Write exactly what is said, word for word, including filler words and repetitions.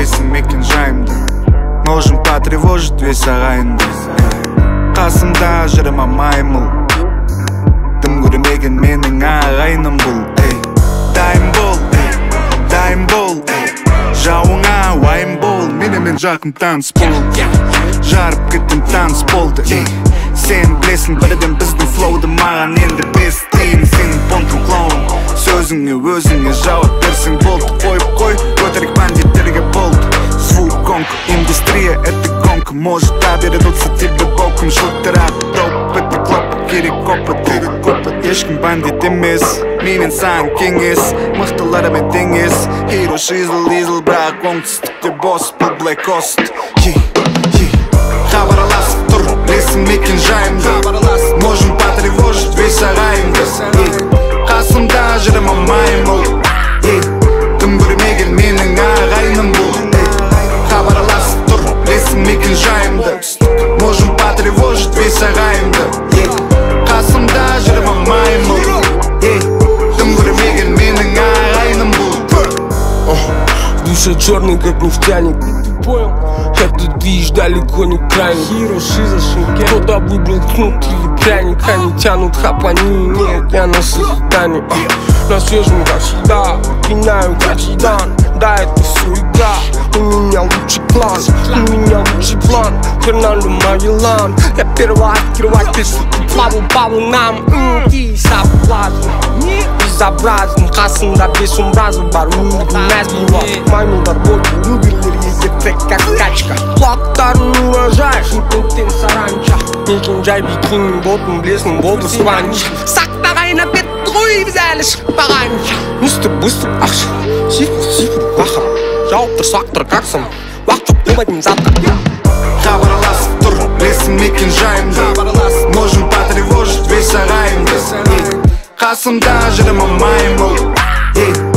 білесің мекен жайымды. Можем потревожить весь ағайынды. Қасымда жырыма маймыл, дым көрмеген менің ағайыным бұл. Дайым бол, дайым бол, жауыңа уайым бол. Менімен жақын таныс бол, жарып кеттім таныс болды. Сен білесің бірден біздің флоуды, маған енді бес тиын. Сенің понтың клоун, сөзіңе өзіңе жауап берсең болды. Қойып қой, өтірік бандиттерге болды. Звук гонка, индустрия это гонка. Может довериться тебе боком, шуттерат доп. Это клопа, керек опыт, керек опыт. Ешкім бандит емес, менен саған кеңес. Мықтыларымен теңес, хиро шизл изл. Бірақ оңтүстікте бос, бұл Black Coast. Хабарласып тұр, білесің мекен жайымды. Можем потревожить весь ағайынды. Қасымда жырыма маймыл, дым көрмеген менің ағайыным бұл. Хабарласып тұр, білесің мекен жайымды. Можем потревожить весь ағайынды. Қасымда жырыма маймыл, дым көрмеген менің ағайыным бұл. Душа черный, как нефтяник. Этот движ далеко не крайний. Хиро, шиза, шинке. Кто-то выбрал кнут или пряник. Они тянут хапани, нет, я на созидании. На свежем, как всегда, пинаю, как Зидан. Да, это все игра. У меня лучший план, у меня лучший план. Фернандо Магеллан. Я первый открыватель, плаву по волнам. И соблазн, безобразен. Қасында бес умразы бар, өмірдің мәз болады. Маймылдар болды, люберлер егетек, как качка. Құлақтарын урожай, шымкенттен саранча. Мекен жай бикиннің болдың, білесің болды спанч. Сақтағайына бетті ғой, біз әлі шықпағанша. Үстіп-үстіп ақша, сифр-сифр бақыр. Жауып тұр, сақтыр, қақсың, уақыт жоқ болмайтын затқа. Хабарласып тұр, білесің мекен жайымды. Можем потревожить весь ағайынды. Қасымда жырыма маймыл,